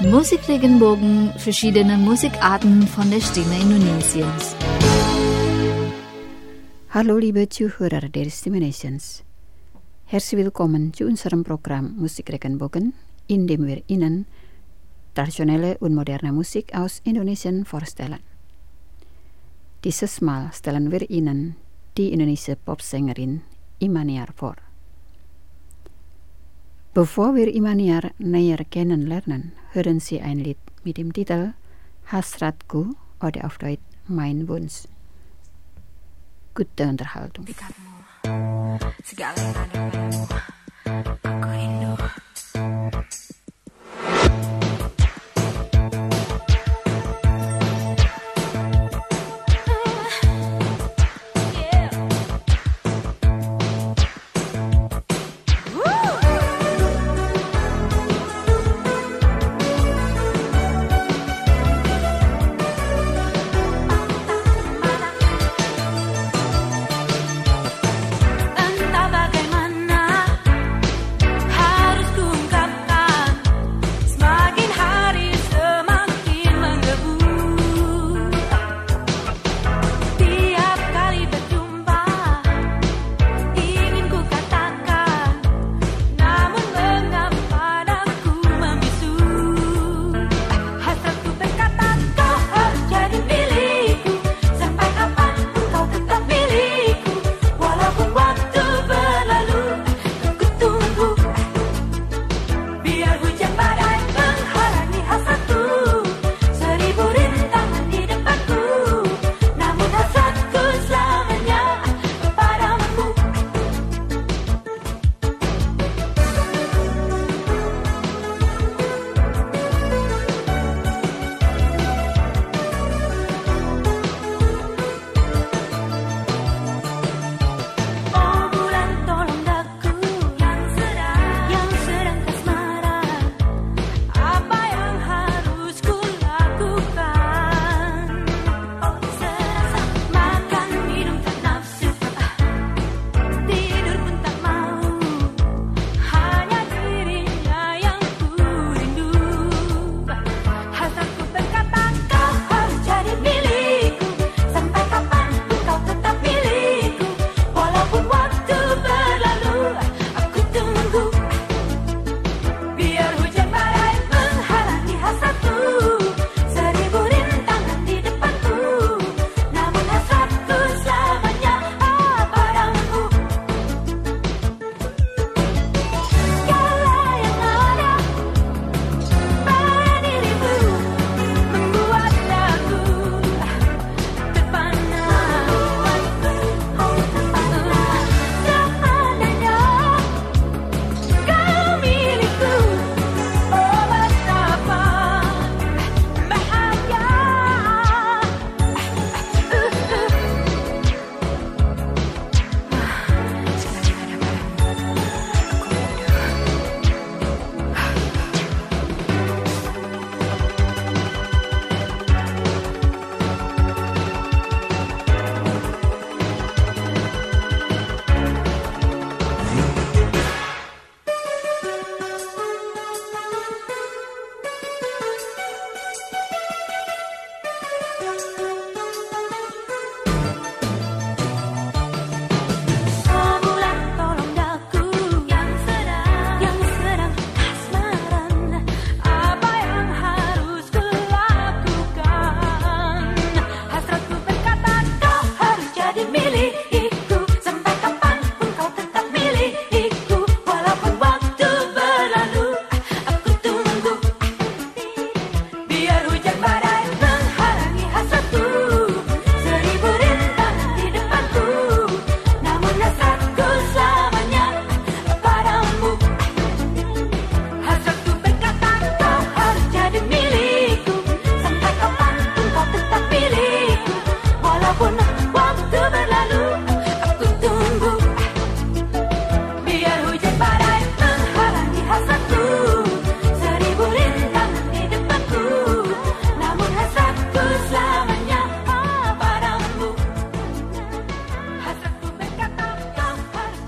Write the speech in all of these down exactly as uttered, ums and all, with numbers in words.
Musikregenbogen, verschiedene Musikarten von der Stimme Indonesiens. Hallo liebe Zuhörer der Stimme Nations. Herzlich willkommen zu unserem Programm Musikregenbogen, in dem wir Ihnen traditionelle und moderne Musik aus Indonesien vorstellen. Dieses Mal stellen wir Ihnen die indonesische Popsängerin Imaniar vor. Bevor wir Imaniar näher kennenlernen, hören Sie ein Lied mit dem Titel Hasratku oder auf Deutsch Mein Wunsch. Gute Unterhaltung. Segala yang ada padamu, aku rindu.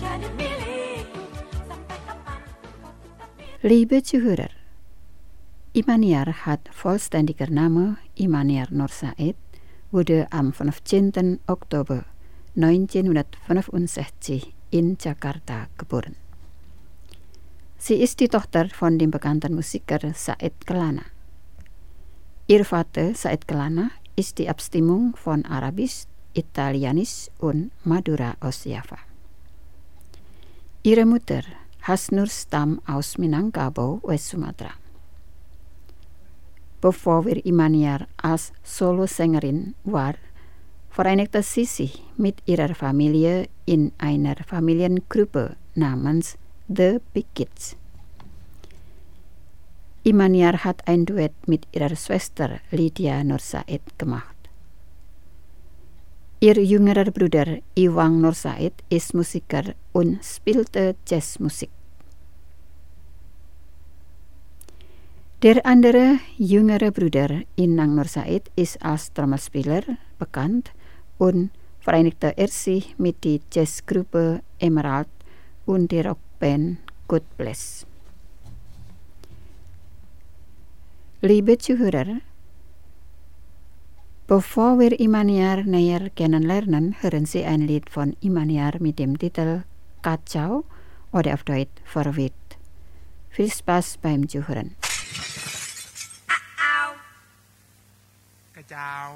Liebe Zuhörer, Imaniar hat vollständiger Name Imaniar Nur Said, wurde am fünfzehnten Oktober neunzehnhundertfünfundsechzig in Jakarta geboren. Sie ist die Tochter von dem bekannten Musiker Said Kelana. Ihr Vater Said Kelana ist die Abstimmung von Arabisch, Italienisch und Madura aus Java. Ihre Mutter Hasnur stammt aus Minangkabau, West-Sumatra. Bevor wir Imaniar als Solosängerin war, vereinigte sie sich mit ihrer Familie in einer Familiengruppe namens The Big Kids. Imaniar hat ein Duett mit ihrer Schwester Lydia Nur Said gemacht. Ihr jüngerer Bruder Iwang Nur Said ist Musiker und spielte Jazzmusik. Der andere jüngere Bruder Inang Nur Said ist als Trommelspieler bekannt und vereinigte er sich mit der Jazzgruppe Emerald und der Rockband God Bless. Liebe Zuhörer, bevor wir Imaniar näher kennenlernen, hören Sie ein Lied von Imaniar mit dem Titel Kacau oder auf Deutsch Verwirrt. Viel Spaß beim Zuhören. Kacau.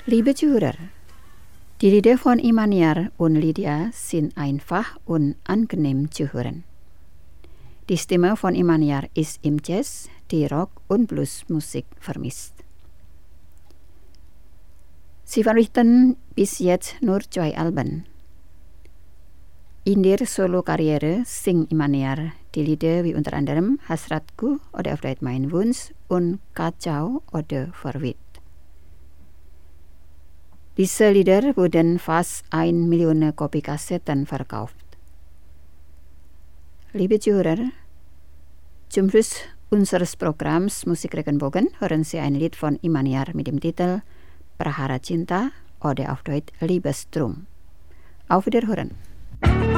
Liebe Zuhörer, die Lieder von Imaniar und Lydia sind einfach und angenehm zu hören. Die Stimme von Imaniar ist im Jazz, die Rock- und Bluesmusik vermisst. Sie veröffentlichten bis jetzt nur zwei Alben. In der Solo-Karriere singt Imaniar die Lieder wie unter anderem Hasratku oder Auf Deutsch Mein Wunsch und Kacau oder Verwirrt. Diese Lieder wurden fast eine Million Kopie Kassetten verkauft. Liebe Zuhörer, zum Schluss unseres Programms Musik Regenbogen hören Sie ein Lied von Imaniar mit dem Titel Prahara Cinta oder auf Deutsch Liebesstrom. Auf Wiederhören.